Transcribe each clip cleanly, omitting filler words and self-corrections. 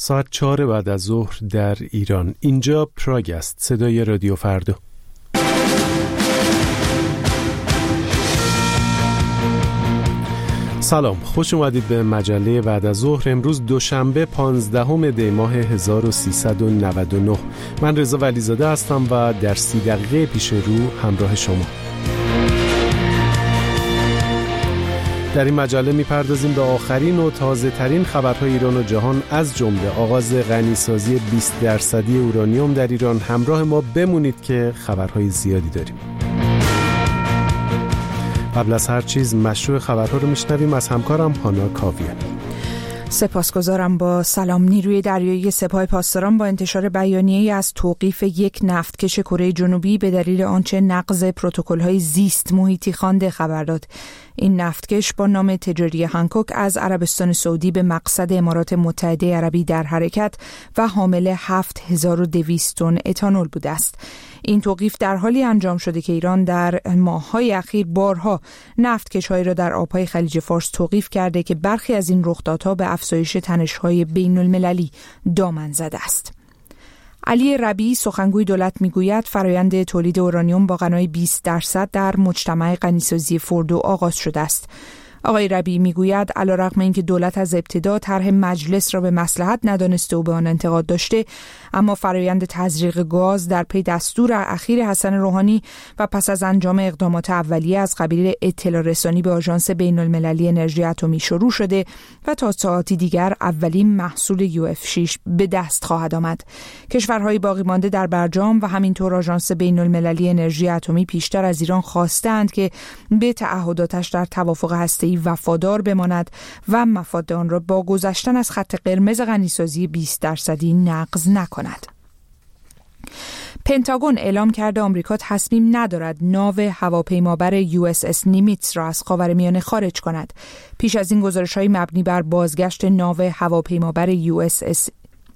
ساعت 4 بعد از ظهر در ایران. اینجا پراگ است، صدای رادیو فردا. سلام، خوش اومدید به مجله بعد از ظهر. امروز دوشنبه 15 دی ماه 1399. من رضا ولیزاده هستم و در 30 دقیقه پیش رو همراه شما. در این مجله میپردازیم به آخرین و تازه ترین خبرهای ایران و جهان، از جمله آغاز غنیسازی 20% اورانیوم در ایران. همراه ما بمونید که خبرهای زیادی داریم. قبل از هر چیز مشروع خبرها رو میشنویم از همکارم هانا کاویانی. سپاسگزارم. با سلام. نیروی دریایی سپاه پاسداران با انتشار بیانیه‌ای از توقیف یک نفتکش کره جنوبی به دلیل آنچه نقض پروتکل‌های زیست محیطی خوانده خبر داد. این نفتکش با نام تجاری هانکوک از عربستان سعودی به مقصد امارات متحده عربی در حرکت و حامل 7200 تن اتانول بوده است. این توقیف در حالی انجام شده که ایران در ماه‌های اخیر بارها نفتکش‌هایی را در آب‌های خلیج فارس توقیف کرده که برخی از این رخدادها به افزایش تنش‌های بین‌المللی دامن زده است. علی ربیعی سخنگوی دولت میگوید فرآیند تولید اورانیوم با غنای 20% در مجتمع غنیسازی فردو آغاز شده است. آقای ربیعی میگوید علیرغم اینکه دولت از ابتدا طرح مجلس را به مصلحت ندانسته و به آن انتقاد داشته، اما فرآیند تزریق گاز در پی دستور اخیر حسن روحانی و پس از انجام اقدامات اولیه از قبیل اطلاع رسانی به آژانس بین‌المللی انرژی اتمی شروع شده و تا ساعتی دیگر اولین محصول UF6 به دست خواهد آمد. کشورهای باقی مانده در برجام و همینطور آژانس بین‌المللی انرژی اتمی پیشتر از ایران خواستند که به تعهداتش در توافق هسته‌ای وفادار بماند و مفاد آن را با گذشتن از خط قرمز غنیسازی 20% نقض نکند. پنتاگون اعلام کرده آمریکا تصمیم ندارد ناو هواپیمابر USS نیمیتز را از خاورمیانه خارج کند. پیش از این گزارش‌های مبنی بر بازگشت ناو هواپیمابر USS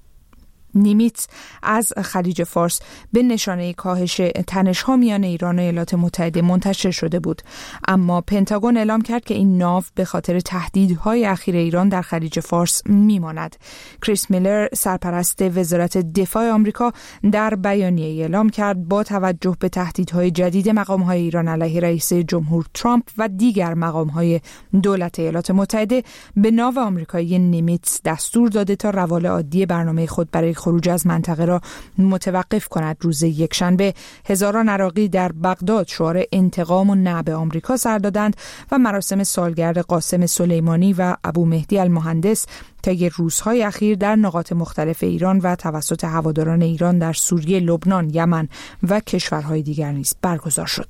نیمیتز از خلیج فارس به نشانه کاهش تنش‌ها میان ایران و ایالات متحده منتشر شده بود، اما پنتاگون اعلام کرد که این ناو به خاطر تهدیدهای اخیر ایران در خلیج فارس میماند. کریس میلر سرپرست وزارت دفاع آمریکا در بیانیه اعلام کرد با توجه به تهدیدهای جدید مقام‌های ایران علیه رئیس جمهور ترامپ و دیگر مقام‌های دولت ایالات متحده به ناو آمریکایی نیمیتز دستور داده تا روال عادی برنامه خود برای خروج از منطقه را متوقف کند. روز یکشنبه هزاران عراقی در بغداد شعار انتقام و نعب آمریکا سر دادند و مراسم سالگرد قاسم سلیمانی و ابو مهدی المهندس طی روزهای اخیر در نقاط مختلف ایران و توسط هواداران ایران در سوریه، لبنان، یمن و کشورهای دیگر نیز برگزار شد.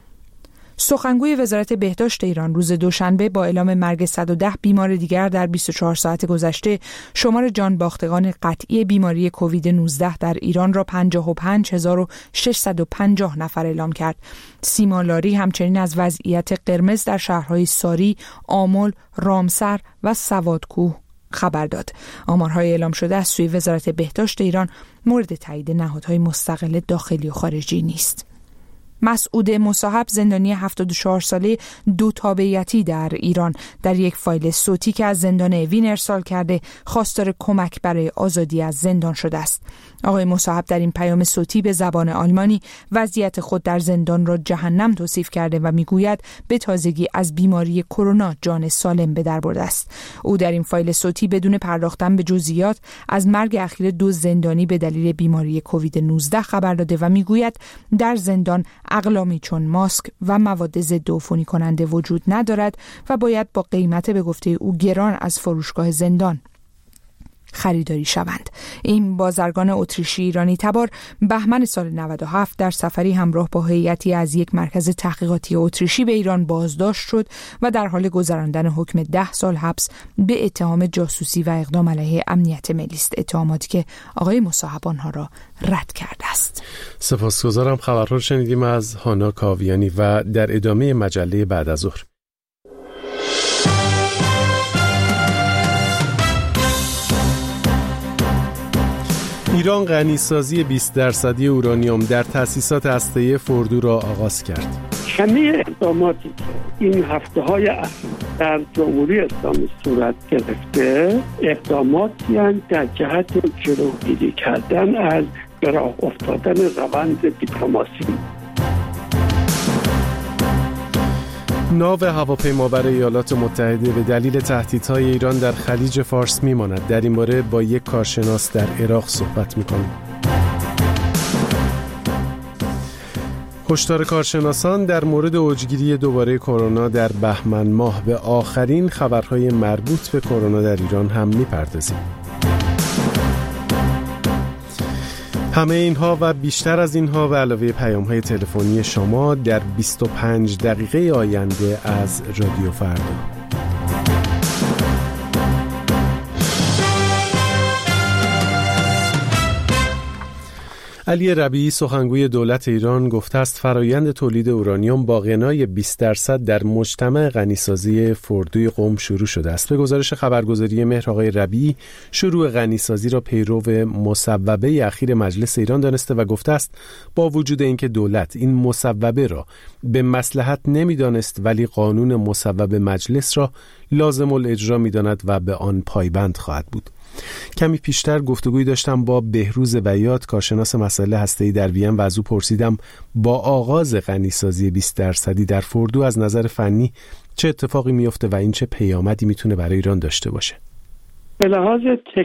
سخنگوی وزارت بهداشت ایران روز دوشنبه با اعلام مرگ 110 بیمار دیگر در 24 ساعت گذشته شمار جانباختگان قطعی بیماری کووید 19 در ایران را 55650 نفر اعلام کرد. سیما لاری همچنین از وضعیت قرمز در شهرهای ساری، آمل، رامسر و سوادکوه خبر داد. آمارهای اعلام شده از سوی وزارت بهداشت ایران مورد تایید نهادهای مستقل داخلی و خارجی نیست. مسعود مصاحب زندانی 74 ساله دو تابعیتی در ایران در یک فایل صوتی که از زندان اوین ارسال کرده خواستار کمک برای آزادی از زندان شده است. آقای مصاحب در این پیام صوتی به زبان آلمانی وضعیت خود در زندان را جهنم توصیف کرده و میگوید به تازگی از بیماری کرونا جان سالم به در برده است. او در این فایل صوتی بدون پرداختن به جزئیات از مرگ اخیر دو زندانی به دلیل بیماری کووید 19 خبر داده و میگوید در زندان اقلامی چون ماسک و مواد ضد عفونی کننده وجود ندارد و باید با قیمت به گفته او گران از فروشگاه زندان خریداری شوند. این بازرگان اتریشی ایرانی تبار بهمن سال 97 در سفری همراه با هیئتی از یک مرکز تحقیقاتی اتریشی به ایران بازداشت شد و در حال گذراندن حکم 10 سال حبس به اتهام جاسوسی و اقدام علیه امنیت ملی است، اتهاماتی که آقای مصاحب آنها را رد کرده است. سپاسگزارم. خبرها رو شنیدیم از هانا کاویانی و در ادامه مجله بعد از ظهر. ایران غنیسازی 20% اورانیوم در تأسیسات هسته‌ای فردو را آغاز کرد. همه اقداماتی که این هفته‌های اخیر در جمهوری اسلامی صورت گرفته اقداماتی هستند در جهت جلوگیری کردن از به راه افتادن روند دیپلماسی. ناو هواپیمابر ایالات متحده به دلیل تهدیدهای ایران در خلیج فارس میماند. در این باره با یک کارشناس در عراق صحبت میکنیم. هشدار کارشناسان در مورد اوجگیری دوباره کرونا در بهمن ماه. به آخرین خبرهای مربوط به کرونا در ایران هم میپردازیم. همه اینها و بیشتر از اینها به علاوه پیام‌های تلفنی شما در 25 دقیقه آینده از رادیو فردا. علی ربیعی سخنگوی دولت ایران گفته است فرایند تولید اورانیوم با غنای 20% در مجتمع غنیسازی فردوی قم شروع شده است. به گزارش خبرگزاری مهر آقای ربیعی شروع غنیسازی را پیرو مصوبه اخیر مجلس ایران دانسته و گفته است با وجود اینکه دولت این مصوبه را به مصلحت نمی‌دانست ولی قانون مصوبه مجلس را لازم الاجرا می‌داند و به آن پایبند خواهد بود. کمی پیشتر گفتگویی داشتم با بهروز ویات کارشناس مسائل هسته‌ای در وین و از او پرسیدم با آغاز غنیسازی 20% در فردو از نظر فنی چه اتفاقی میفته و این چه پیامدی میتونه برای ایران داشته باشه. به لحاظ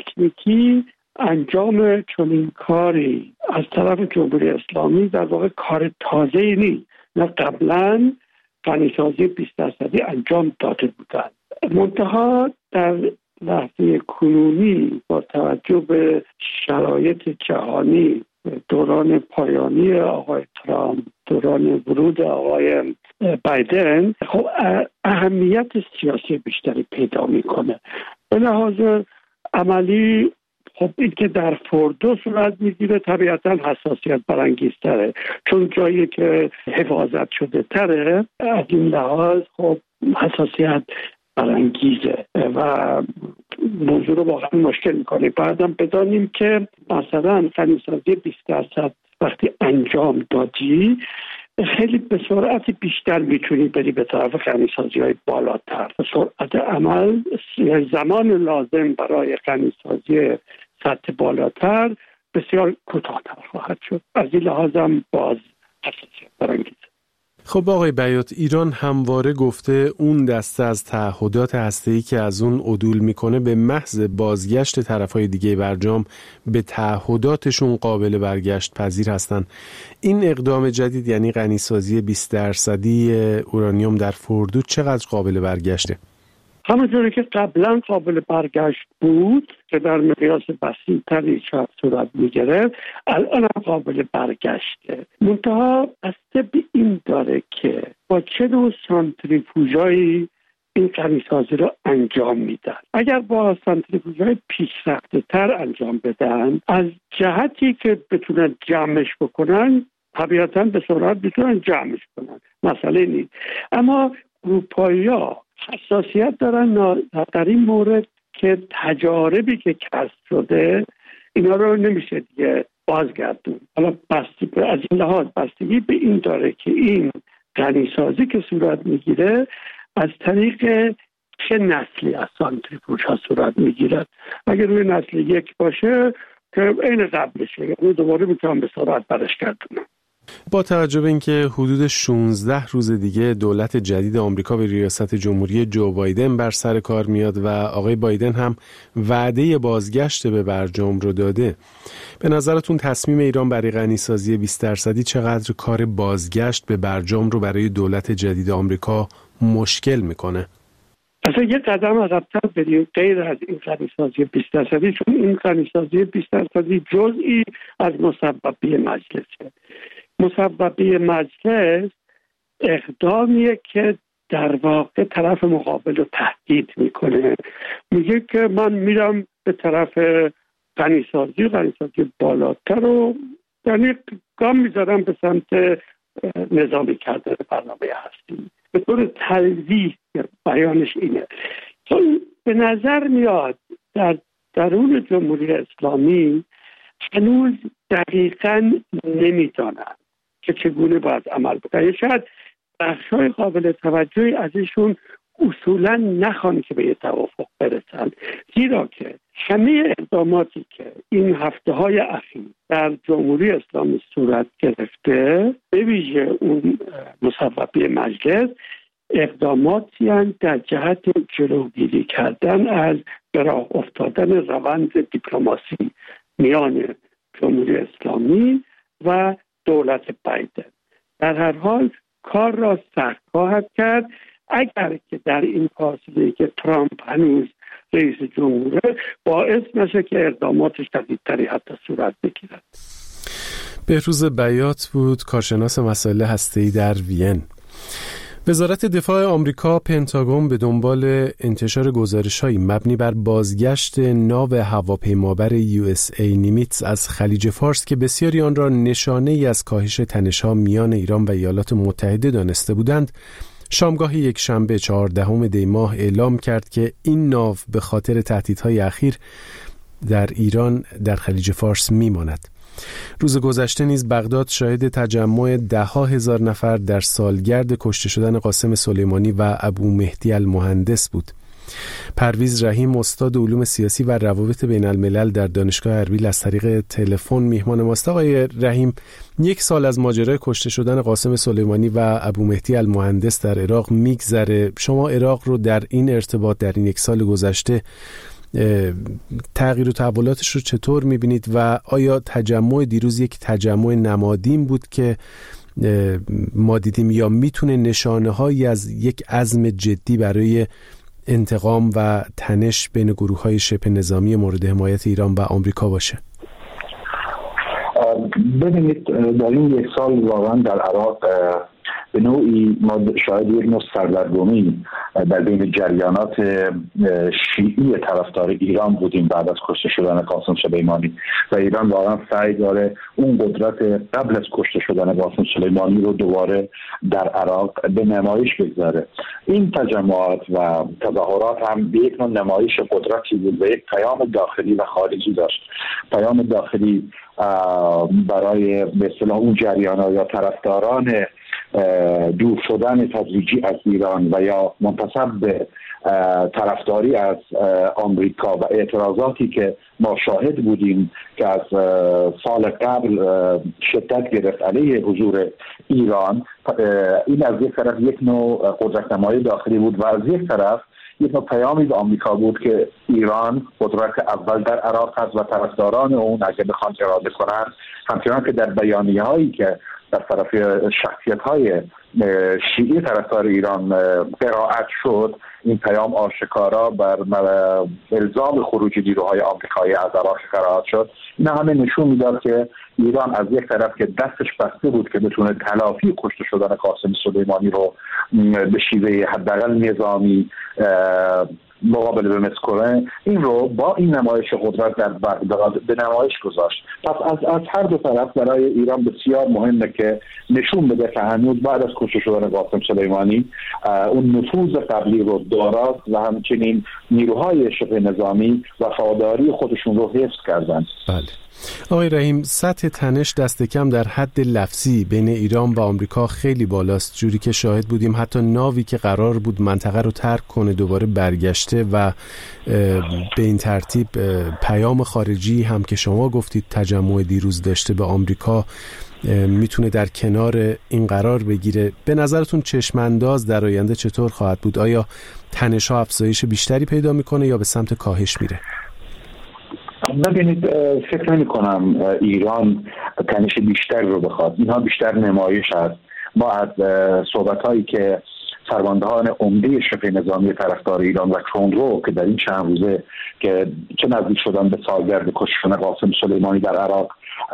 تکنیکی انجام چنین کاری از طرف جمهوری اسلامی در واقع کار تازه‌ای نیست. نه قبلا غنیسازی 20% انجام داده بودند. منتها در لحظه کنونی با توجه به شرایط جهانی، دوران پایانی آقای ترامپ، دوران ورود آقای بایدن، خب اهمیت سیاسی بیشتری پیدا میکنه. به لحاظ عملی خب این که در فردو صورت میگیره طبیعتا حساسیت برانگیزتره، چون جایی که حفاظت شده تره از این لحاظ خب حساسیت برانگیزه و موضوع رو واقعا مشکل میکنه. بعدم بدانیم که مثلا غنیسازی 20% وقتی انجام دادی خیلی به سرعت بیشتر میتونی بری به طرف غنیسازی های بالاتر. سرعت عمل زمان لازم برای غنیسازی سطح بالاتر بسیار کوتاه‌تر خواهد شد. از این لحاظ هم باز حساسیت برانگیزه. خب آقای بیات، ایران همواره گفته اون دسته از تعهدات هسته‌ای که از اون عدول میکنه به محض بازگشت طرفای دیگه برجام به تعهداتشون قابل برگشت پذیر هستن. این اقدام جدید یعنی غنیسازی 20% اورانیوم در فردو چقدر قابل برگشته؟ همونطوری که قبلا قابل برگشت بود که در مقیاس وسیع‌تری شاید صورت می‌گرفت، الان هم قابل برگشته. منتها بسته به این داره که با چه نوع سانتریفوژایی این غنیسازی رو انجام میدن. اگر با سانتریفوژهای پیشرفته‌تر انجام بدن، از جهتی که بتونن جمعش بکنن طبیعتاً به سرعت بتونن جمعش کنن، مسئله نیست. اما اروپایی‌ها حساسیت دارن در این مورد که تجاربی که کسب شده اینا رو نمیشه دیگه بازگردون. حالا بستگی از این لحاظ بستگی به این داره که این غنیسازی که صورت میگیره از طریق چه نسلی از سانتریفوژها صورت میگیرد. اگر روی نسل 1 باشه که عین قبلشه، یعنی دوباره میتونم به سرعت برش گردونم. با توجه به اینکه حدود 16 روز دیگه دولت جدید آمریکا به ریاست جمهوری جو بایدن بر سر کار میاد و آقای بایدن هم وعده بازگشت به برجام رو داده، به نظرتون تصمیم ایران برای غنیسازی 20% چقدر کار بازگشت به برجام رو برای دولت جدید آمریکا مشکل میکنه؟ اصلا یه قدم عقب‌تر بریم غیر از این غنیسازی 20%، چون این غنیسازی 20% جزئی از مصوبه مجلسه. مصوبه مجلس اقدامیه که در واقع طرف مقابل رو تهدید میکنه، میگه که من میرم به طرف غنیسازی بالاتر رو، یعنی گام میذارم به سمت نظامی کردن برنامه هستی. به طور تلویح بیانش اینه. چون به نظر میاد در درون جمهوری اسلامی هنوز دقیقاً نمیدانند که چگونه باید عمل بکنن. شاید بخشای قابل توجهی ازشون اصولا نخوان که به یه توافق برسن، زیرا که همه اقداماتی که این هفته‌های اخیر در جمهوری اسلامی صورت گرفته، به ویژه اون مصوبه مجلس، اقداماتی هستند در جهت جلوگیری کردن از به راه افتادن روند دیپلماسی میان جمهوری اسلامی و دولت بایدن. در هر حال کار را سخت خواهد کرد اگر که در این فاصله که ترامپ هنوز رئیس جمهوره باعث نشه که اقدامات شدیدتری حتی صورت بگیرد. بهروز بیات بود، کارشناس مسائل هسته‌ای در وین. وزارت دفاع آمریکا پنتاگون به دنبال انتشار گزارش‌هایی مبنی بر بازگشت ناو هواپیمابر USA نیمیتز از خلیج فارس که بسیاری آن را نشانه‌ای از کاهش تنش‌ها میان ایران و ایالات متحده دانسته بودند، شامگاه یک شنبه 14 دی ماه اعلام کرد که این ناو به خاطر تهدیدهای اخیر در ایران در خلیج فارس میماند. روز گذشته نیز بغداد شاهد تجمع 10,000 نفر در سالگرد کشته شدن قاسم سلیمانی و ابو مهدی المهندس بود. پرویز رحیم، استاد علوم سیاسی و روابط بین الملل در دانشگاه اربیل، از طریق تلفن میهمان ماست. آقای رحیم، 1 سال از ماجرای کشته شدن قاسم سلیمانی و ابو مهدی المهندس در عراق میگذره. شما عراق رو در این ارتباط در این 1 سال گذشته تغییر و تحولاتش رو چطور میبینید و آیا تجمع دیروز یک تجمع نمادین بود که ما دیدیم یا میتونه نشانه هایی از یک عزم جدی برای انتقام و تنش بین گروه های شبه نظامی مورد حمایت ایران و آمریکا باشه؟ ببینید، در این 1 سال واقعا در عراق به نوعی ما شاید یک نوع سردرگمی در بین جریانات شیعی طرفدار ایران بودیم بعد از کشته شدن قاسم سلیمانی و ایران واقعا سعی داره اون قدرت قبل از کشته شدن قاسم سلیمانی رو دوباره در عراق به نمایش بگذاره. این تجمعات و تظاهرات هم به یک نوع نمایش قدرتی بود و یک پیام داخلی و خارجی داشت. پیام داخلی برای به اصطلاح اون جریانات یا طرفداران دور شدن تدریجی از ایران و یا منتسب به طرفداری از آمریکا و اعتراضاتی که ما شاهد بودیم که از سال قبل شدت گرفت علیه حضور ایران. این از یک طرف یک نوع قدرت‌نمایی داخلی بود و از یک طرف یک نوع پیامی به آمریکا بود که ایران قدرت اول در عراق است و طرفداران اون اگه بخوان اراده کنند، همچنان که در بیانیه‌هایی که در طرف شخصیت‌های شیعی طرفدار ایران قرائت شد، این پیام آشکارا بر الزام خروج نیروهای آمریکایی از عراق قرائت شد. این همه نشون میداد که ایران از یک طرف که دستش بسته بود که بتونه تلافی کشته شدن قاسم سلیمانی رو به شیوه حداقل نظامی مقابله به مسکوره، این رو با این نمایش قدرت در بغداد به نمایش گذاشت. پس از هر دو طرف برای ایران بسیار مهمه که نشون بده که هنوز بعد از کشته شدن قاسم سلیمانی اون نفوذ قبلی رو داراست و همچنین نیروهای شبه نظامی وفاداری خودشون رو حفظ کردن. بله. آقای رحیم، سطح تنش دست کم در حد لفظی بین ایران و آمریکا خیلی بالاست، جوری که شاهد بودیم حتی ناوی که قرار بود منطقه رو ترک کنه دوباره برگشته و به این ترتیب پیام خارجی هم که شما گفتید تجمع دیروز داشته به آمریکا میتونه در کنار این قرار بگیره. به نظرتون چشمانداز در آینده چطور خواهد بود؟ آیا تنش‌ها افزایش بیشتری پیدا میکنه یا به سمت کاهش میره؟ ببینید، فکر نمی کنم ایران تنش بیشتر رو بخواد. اینها بیشتر نمایش هست. ما از صحبت‌هایی که فرماندهان عمده شبه نظامی طرفدار ایران و کندرو که در این چند روزه که چه نزدیک شدن به سالگرد کشته شدن قاسم سلیمانی در عراق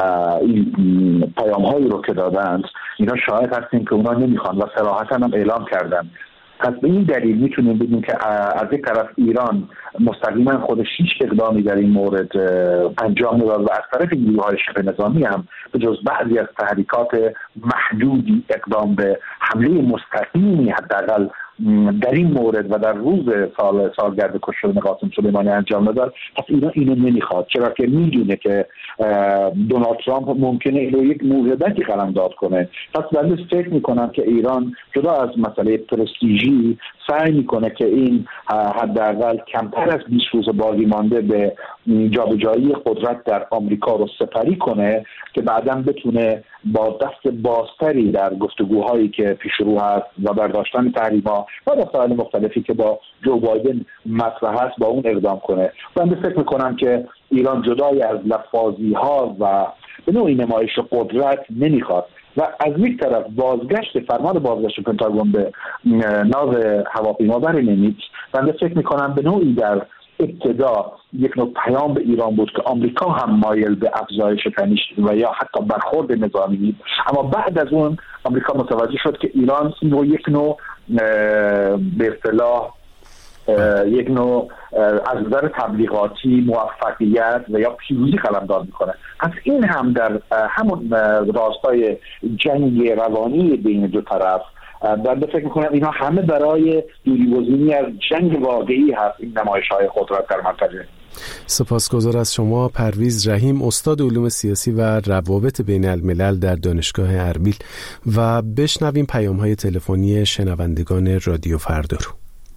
این پیام‌هایی رو که دادند، اینا شاهد هستیم که اونا نمیخوان و صراحتاً هم اعلام کردن. پس به این دلیل میتونیم بگیم که از یک طرف ایران مستقیما خودش هیچ اقدامی در این مورد انجام نداد و از طرف نیروهای شبه نظامی هم به جز بعضی از تحریکات محدودی اقدام به حمله مستقیمی حداقل در این مورد و در روز سالگرد کشتن قاسم سلیمانی انجام داد، پس ایران اینو نمیخواد، چرا که میدونه که دونالد ترامپ ممکنه اینو یک موهبتی قلمداد کنه. پس من فکر میکنم که ایران جدا از مسئله پرستیژی سعی میکنه که این حداقل کمتر از 20 روز باقی مانده به جابجایی قدرت در آمریکا رو سپری کنه که بعداً بتونه با دست بازتری در گفتگوهایی که پیش رو هست و برداشتن تحریم‌ها و مسائل مختلفی که با جو بایدن مطرح هست با اون اقدام کنه. من فکر میکنم که ایران جدای از لفاظی‌ها و به نوعی نمایش قدرت نمیخواد و از یک طرف فرمان بازگشت پنتاگون به ناو هواپیمابر نیمیتس، من فکر میکنم به نوعی در ابتدا یک نوع پیام به ایران بود که آمریکا هم مایل به افزایش تنش و یا حتی برخورد نظامی نیست، اما بعد از اون آمریکا متوجه شد که ایران یک نوع به اصطلاح یک نوع از نظر تبلیغاتی موفقیت و یا پیروزی قلمداد میکنه. از این هم در همون راستای جنگ روانی بین دو طرف من فکر میکنم اینا همه برای دوری‌گزینی از جنگ واقعی هست این نمایش‌های قدرت در منطقه. سپاسگزار از شما پرویز رحیم، استاد علوم سیاسی و روابط بین الملل در دانشگاه اربیل، و بشنویم پیام‌های تلفنی شنوندگان رادیو فردا رو.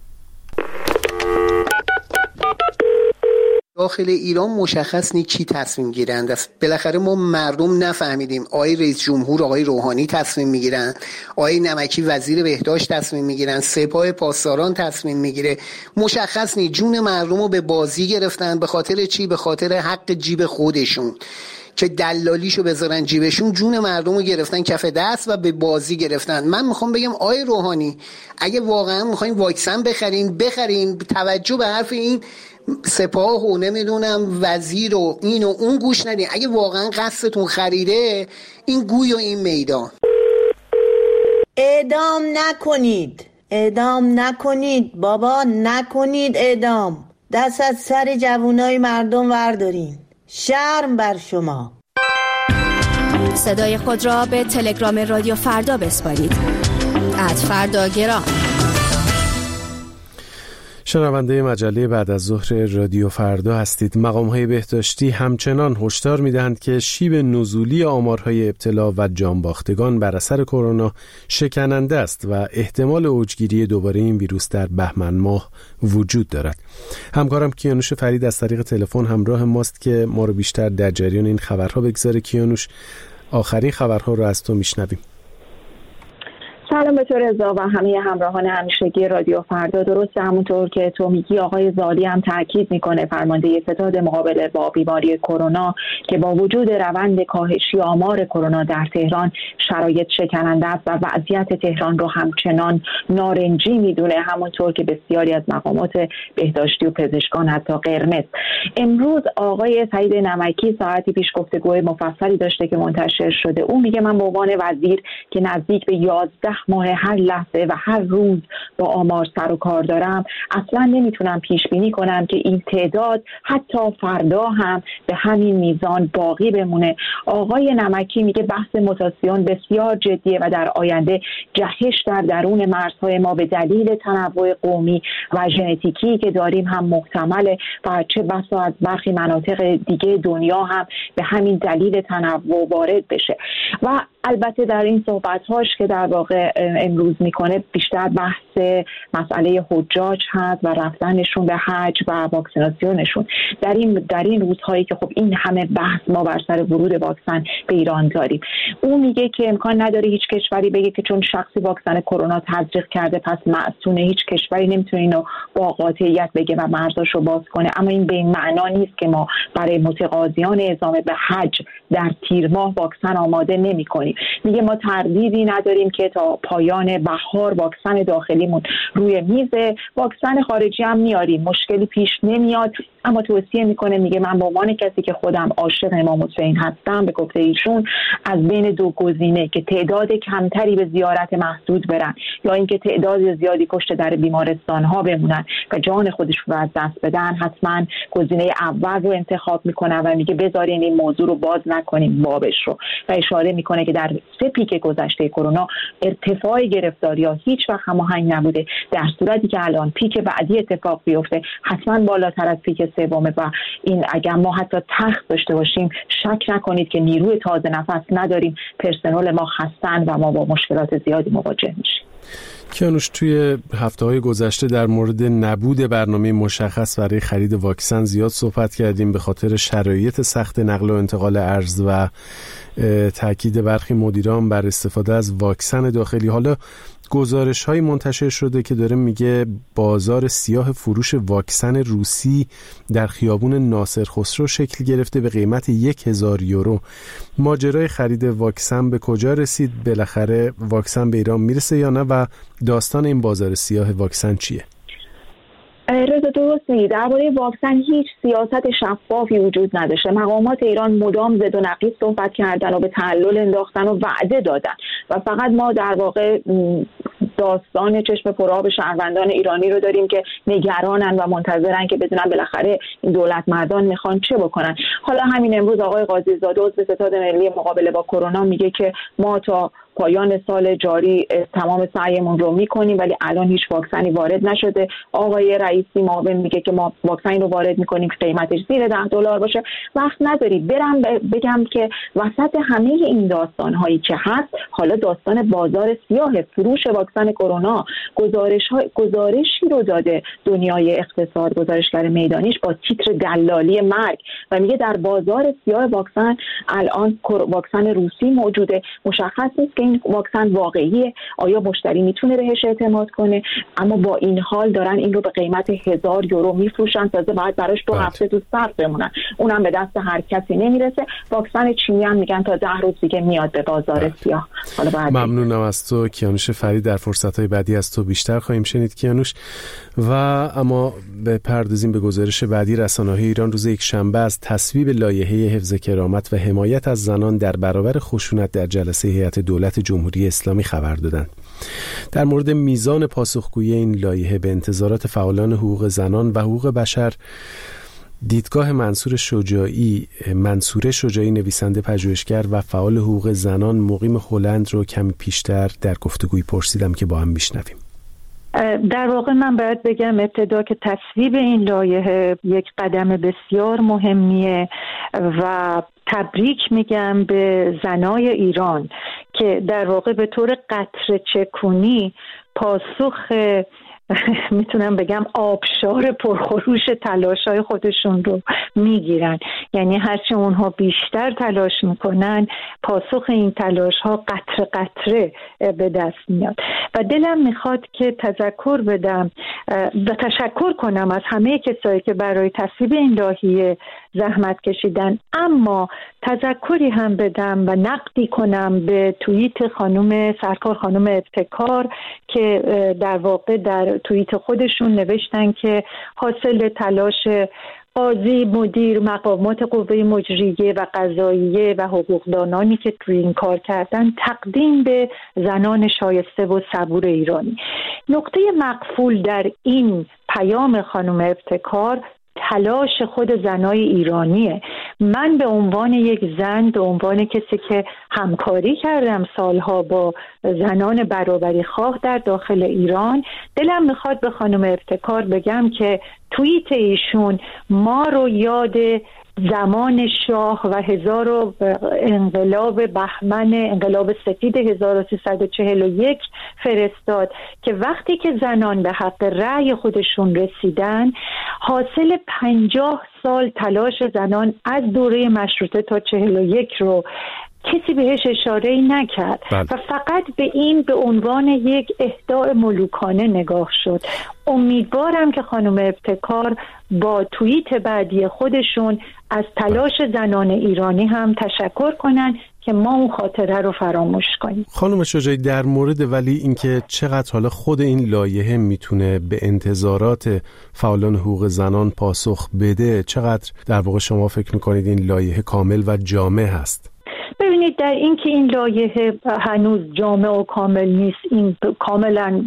داخل ایران مشخص نیست کی تصمیم گیرند است. بالاخره ما مردم نفهمیدیم. آقای رئیس جمهور آقای روحانی تصمیم میگیرن، آقای نمکی وزیر بهداشت تصمیم میگیرن، سپاه پاسداران تصمیم میگیره. مشخص نیست. جون مردم رو به بازی گرفتن. به خاطر چی؟ به خاطر حق جیب خودشون که دلالیشو بذارن جیبشون. جون مردم رو گرفتن کف دست و به بازی گرفتن. من میخوام بگم آقای روحانی اگه واقعا میخواین واکسن بخرین توجه به حرف این سپاه و نمیدونم وزیر و این و اون گوش ندین. اگه واقعا قصدتون خریده این گوی و این میدان. اعدام نکنید بابا، نکنید اعدام. دست از سر جوانای مردم وردارین. شرم بر شما. صدای خود را به تلگرام رادیو فردا بسپارید. @فرداگرام. شنونده مجله بعد از ظهر رادیو فردا هستید. مقام‌های بهداشتی همچنان هشدار می‌دهند که شیب نزولی آمارهای ابتلا و جانباختگان بر اثر کرونا شکننده است و احتمال اوجگیری دوباره این ویروس در بهمن ماه وجود دارد. همکارم کیانوش فرید از طریق تلفن همراه ماست که ما رو بیشتر در جریان این خبرها بگذاره. کیانوش، آخرین خبرها رو از تو میشنویم. سلام به تو رضا و همه همراهان همیشگی رادیو فردا. درسته همونطور که تو میگی، آقای زالی هم تاکید میکنه، فرمانده ستاد مقابله با بیماری کرونا، که با وجود روند کاهشی آمار کرونا در تهران شرایط شکننده است و وضعیت تهران رو همچنان نارنجی میدونه، همونطور که بسیاری از مقامات بهداشتی و پزشکان حتی قرمز. امروز آقای سعید نمکی ساعتی پیش گفتگوی مفصلی داشته که منتشر شده. اون میگه من به عنوان وزیر که نزدیک به 11 ماه هر لحظه و هر روز با آمار سر و کار دارم، اصلا نمیتونم پیش بینی کنم که این تعداد حتی فردا هم به همین میزان باقی بمونه. آقای نمکی میگه بحث موتاسیون بسیار جدیه و در آینده جهش در درون مرزهای ما به دلیل تنوع قومی و ژنتیکی که داریم هم محتمله و چه بسا از برخی مناطق دیگه دنیا هم به همین دلیل تنوع وارد بشه. و البته در این صحبت‌هاش که در واقع امروز میکنه بیشتر بحث مسئله حجاج هست و رفتنشون به حج و واکسیناسیونشون در این روزهایی که خب این همه بحث ما بر سر ورود واکسن به ایران داریم. او میگه که امکان نداره هیچ کشوری بگه که چون شخصی واکسن کرونا تزریق کرده پس معصومه. هیچ کشوری نمیتونه اینو با قاطعیت بگه و مرزاشو باز کنه. اما این به این معنا نیست که ما برای متقاضیان اعزام به حج در تیر ماه واکسن آماده نمی‌کنیم. میگه ما تردیدی نداریم که تا پایان بهار واکسن داخلیمون روی میزه، واکسن خارجی هم میاریم، مشکلی پیش نمیاد. اما توصیه میکنه، میگه من به عنوان کسی که خودم عاشق امام حسین هستم، به گفته ایشون، از بین دو گزینه که تعداد کمتری به زیارت محدود برن یا اینکه تعداد زیادی پشت در بیمارستان ها بمونن و جان خودشون رو از دست بدن، حتما گزینه اول رو انتخاب میکنن و میگه بذارین این موضوع رو باز نکنیم بابش رو. و اشاره میکنه که در 3 پیک گذشته کرونا ارتفاع گرفتاری‌ها هیچ وقت هماهنگ نبوده، در صورتی که الان پیک بعدی اتفاق بیفته حتما بالاتر از پیک سومه و این اگر ما حتی تخت داشته باشیم شک نکنید که نیروی تازه نفس نداریم، پرسنل ما خستن و ما با مشکلات زیادی مواجه میشیم. کیانوش، توی هفته‌های گذشته در مورد نبود برنامه مشخص برای خرید واکسن زیاد صحبت کردیم به خاطر شرایط سخت نقل و انتقال ارز و تاکید برخی مدیران بر استفاده از واکسن داخلی. حالا گزارش‌های منتشر شده که داره میگه بازار سیاه فروش واکسن روسی در خیابون ناصر خسرو شکل گرفته به قیمت 1000 یورو. ماجرای خرید واکسن به کجا رسید؟ بالاخره واکسن به ایران میرسه یا نه و داستان این بازار سیاه واکسن چیه؟ رضا درست میگی، درباره واکسن هیچ سیاست شفافی وجود نداشته. مقامات ایران مدام زد و نقیض صحبت کردن و به تعلل انداختن و وعده دادن و فقط ما در واقع داستان چشم پرآب شهروندان ایرانی رو داریم که نگرانن و منتظرن که بدونن بالاخره این دولت مردان میخوان چه بکنن. حالا همین امروز آقای قاضی زاده عضو ستاد ملی مقابله با کرونا میگه که ما تا پایان سال جاری تمام سعیمون رو میکنیم ولی الان هیچ واکسنی وارد نشده. آقای رئیسی معاون میگه که ما واکسن رو وارد میکنیم که قیمتش زیر $10 باشه. وقت ندارید برم بگم که وسط همه این داستان‌هایی که هست، حالا داستان بازار سیاه فروش واکسن کرونا گزارشی رو داده دنیای اقتصاد، گزارشگر میدانیش با تیتر دلالی مرگ و میگه در بازار سیاه واکسن الان واکسن روسی موجوده. مشخص نیست که این واکسن واقعیه، آیا مشتری میتونه بهش اعتماد کنه، اما با این حال دارن این رو به قیمت 1000 یورو میفروشن، تازه باید براش 2 هفته تو صف بمونن، اونم به دست هر کسی نمیرسه. واکسن چینی هم میگن تا 10 روز دیگه میاد به بازار سیاه. ممنونم از تو کیانوش فرید، در فرصت‌های بعدی از تو بیشتر خواهیم شنید کیانوش. و اما بپردازیم به گزارش بعدی. رسانه‌های ایران روز یکشنبه از تصویب لایحه حفظ کرامت و حمایت از زنان در برابر خشونت در جلسه هیئت دولت جمهوری اسلامی خبر دادند. در مورد میزان پاسخگویی این لایحه به انتظارات فعالان حقوق زنان و حقوق بشر، دیدگاه منصور شجاعی نویسنده پژوهشگر و فعال حقوق زنان مقیم هلند رو کمی پیشتر در گفتگوی پرسیدم که با هم بشنویم. در واقع من باید بگم ابتدا که تصویب این لایحه یک قدم بسیار مهمیه و تبریک میگم به زنای ایران که در واقع به طور قطره چکونی پاسخ میتونم بگم آبشار پرخروش تلاش‌های خودشون رو میگیرن. یعنی هرچی اونها بیشتر تلاش میکنن پاسخ این تلاش‌ها قطره قطره به دست میاد و دلم میخواد که تذکر بدم و تشکر کنم از همه کسایی که برای تصویب این لایحه زحمت کشیدن، اما تذکری هم بدم و نقدی کنم به توییت سرکار خانم ابتکار که در واقع در توییت خودشون نوشتن که حاصل تلاش قاضی، مدیر، مقامات قوه مجریه و قضاییه و حقوقدانانی که توی این کار کردن تقدیم به زنان شایسته و صبور ایرانی. نقطه مقفول در این پیام خانم ابتکار تلاش خود زنای ایرانیه. من به عنوان یک زن، به عنوان کسی که همکاری کردم سالها با زنان برابری خواه در داخل ایران، دلم میخواد به خانم ابتکار بگم که توییت ایشون ما رو یاد زمان شاه و انقلاب بهمن، انقلاب سفید 1341 فرستاد که وقتی که زنان به حق رأی خودشون رسیدن، حاصل 50 سال تلاش زنان از دوره مشروطه تا 41 رو کسی بهش اشاره نکرد و فقط به این به عنوان یک اهداء ملوکانه نگاه شد. امیدوارم که خانم ابتکار با توییت بعدی خودشون از تلاش زنان ایرانی هم تشکر کنن که ما اون خاطره رو فراموش کنیم. خانم شجاعی، در مورد ولی اینکه چقدر حالا خود این لایحه میتونه به انتظارات فعالان حقوق زنان پاسخ بده، چقدر در واقع شما فکر میکنید این لایحه کامل و جامع هست؟ ببینید، در این که این لایحه هنوز جامع و کامل نیست، این کاملا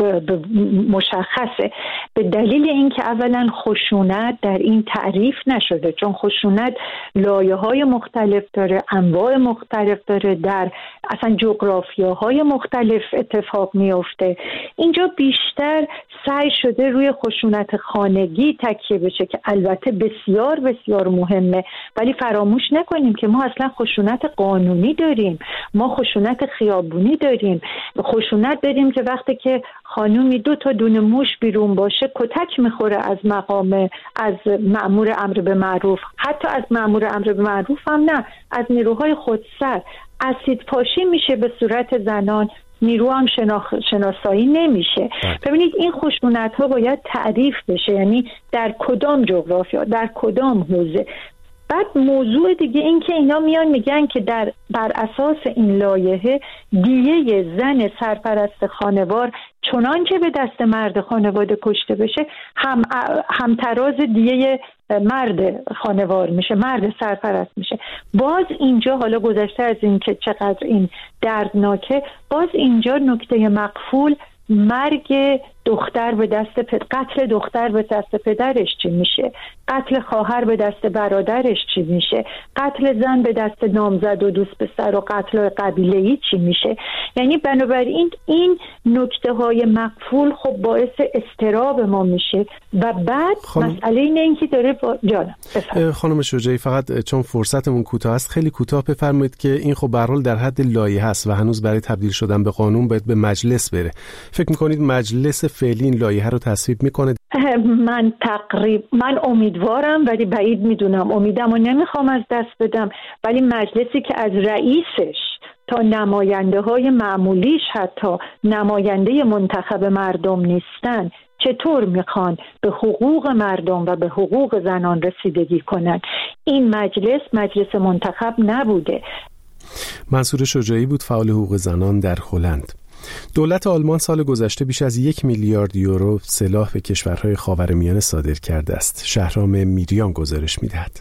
مشخصه به دلیل اینکه اولا خشونت در این تعریف نشده، چون خشونت لایه‌های مختلف داره، انواع مختلف داره، در اصلا جغرافیاهای مختلف اتفاق میفته. اینجا بیشتر سعی شده روی خشونت خانگی تکیه بشه که البته بسیار بسیار مهمه، ولی فراموش نکنیم که ما اصلا خشونت قانونی داریم، ما خشونت خیابونی داریم، خشونت داریم که وقتی که خانومی 2 تا دونه موش بیرون باشه کتک میخوره از مأمور امر به معروف، حتی از مأمور امر به معروف هم نه، از نیروهای خودسر اسید پاشی میشه به صورت زنان، نیرو هم شناسایی نمیشه. ببینید این خشونت ها باید تعریف بشه، یعنی در کدام جغرافیا، در کدام حوزه. بعد موضوع دیگه این که اینا میان میگن که بر اساس این لایحه دیه زن سرپرست خانوار چنان که به دست مرد خانواده کشته بشه همتراز دیه مرد خانوار میشه، مرد سرپرست میشه. باز اینجا حالا گذشته از این که چقدر این دردناکه، باز اینجا نکته مقفول مرگ دختر به دست قتل دختر به دست پدرش چی میشه، قتل خواهر به دست برادرش چی میشه، قتل زن به دست نامزد و دوست پسر و قتل قبیله‌ای چی میشه. یعنی بنابراین این نکته های مقفول خب باعث اضطراب ما میشه. و بعد مسئله اینه که داره خانم شجاعی، فقط چون فرصتمون کوتاه است خیلی کوتاه بفرمایید که این خب به هر حال در حد لایحه است و هنوز برای تبدیل شدن به قانون باید به مجلس بره. فکر می‌کنید مجلس فعلی این لایحه رو تصویب میکنه؟ من امیدوارم، ولی بعید میدونم. امیدمو نمیخوام از دست بدم، ولی مجلسی که از رئیسش تا نماینده های معمولیش حتی نماینده منتخب مردم نیستن، چطور میخوان به حقوق مردم و به حقوق زنان رسیدگی کنن؟ این مجلس منتخب نبوده. منصور شجاعی بود، فعال حقوق زنان در هلند. دولت آلمان سال گذشته بیش از 1 میلیارد یورو سلاح به کشورهای خاورمیانه صادر کرده است. شهرام میریان گزارش می‌دهد.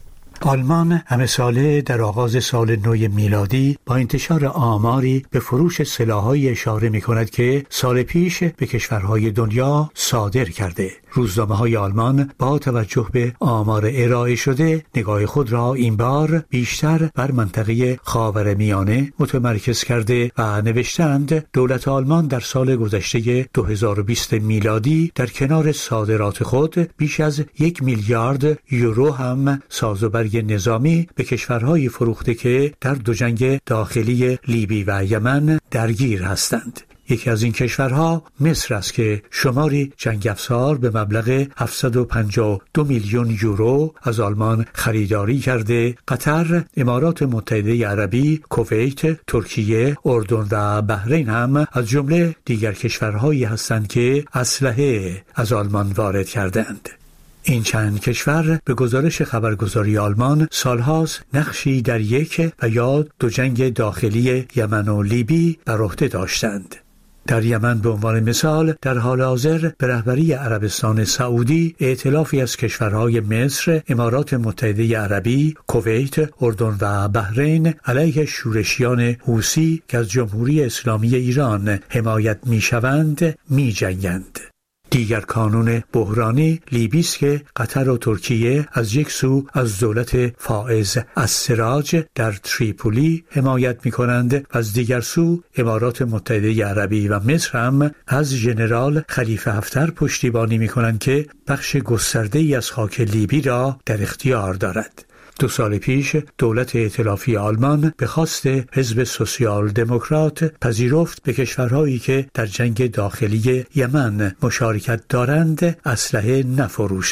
آلمان همه ساله در آغاز سال نو میلادی با انتشار آماری به فروش سلاح‌های اشاره می‌کند که سال پیش به کشورهای دنیا صادر کرده. روزنامه‌های آلمان با توجه به آمار ارائه شده نگاه خود را این بار بیشتر بر منطقه خاورمیانه متمرکز کرده و نوشتند دولت آلمان در سال گذشته 2020 میلادی در کنار صادرات خود بیش از 1 میلیارد یورو هم سازوبرگ نظامی به کشورهای فروخته که در 2 جنگ داخلی لیبی و یمن درگیر هستند. یکی از این کشورها مصر است که شماری جنگ افزار به مبلغ 752 میلیون یورو از آلمان خریداری کرده. قطر، امارات متحده عربی، کویت، ترکیه، اردن و بحرین هم از جمله دیگر کشورهایی هستند که اسلحه از آلمان وارد کردند. این چند کشور به گزارش خبرگزاری آلمان سالهاست نقشی در یک و یا 2 جنگ داخلی یمن و لیبی بر عهده داشتند. در یمن به عنوان مثال در حال حاضر به رهبری عربستان سعودی ائتلافی از کشورهای مصر، امارات متحده عربی، کویت، اردن و بحرین علیه شورشیان حوثی که از جمهوری اسلامی ایران حمایت می‌شوند می‌جنگند. دیگر کانون بحرانی لیبی است که قطر و ترکیه از یک سو از دولت فائز السراج در تریپولی حمایت می‌کنند و از دیگر سو امارات متحده عربی و مصر هم از ژنرال خلیفه حفتر پشتیبانی می‌کنند که بخش گسترده‌ای از خاک لیبی را در اختیار دارد. 2 سال پیش دولت ائتلافی آلمان به خواست حزب سوسیال دموکرات پذیرفت به کشورهایی که در جنگ داخلی یمن مشارکت دارند اسلحه نفروشد.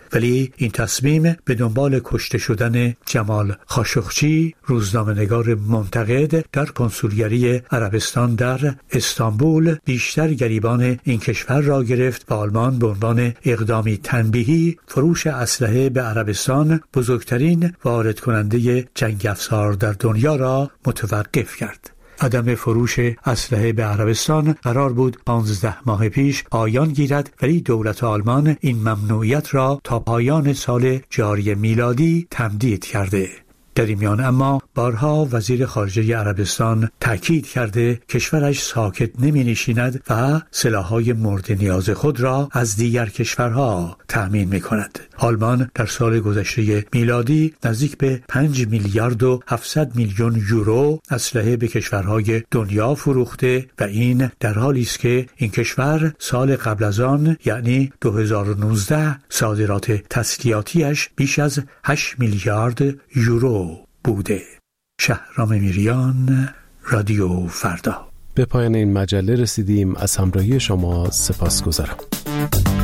ولی این تصمیم به دنبال کشته شدن جمال خاشقچی، روزنامه‌نگار منتقد در کنسولگری عربستان در استانبول، بیشتر گریبان این کشور را گرفت و آلمان به عنوان اقدامی تنبیهی فروش اسلحه به عربستان، بزرگترین وارد کننده جنگ افزار در دنیا، را متوقف کرد. عدم فروش اسلحه به عربستان قرار بود 15 ماه پیش پایان گیرد، ولی دولت آلمان این ممنوعیت را تا پایان سال جاری میلادی تمدید کرده. در این میان اما بارها وزیر خارجه عربستان تاکید کرده کشورش ساکت نمی نشیند و سلاح‌های مورد نیاز خود را از دیگر کشورها تأمین می کند. آلمان در سال گذشته میلادی نزدیک به 5 میلیارد و 700 میلیون یورو اسلحه به کشورهای دنیا فروخته و این در حالی است که این کشور سال قبل از آن یعنی 2019 صادرات تسلیحاتیش بیش از 8 میلیارد یورو بوده. شهرام میریان، رادیو فردا. به پایان این مجله رسیدیم. از همراهی شما سپاسگزارم.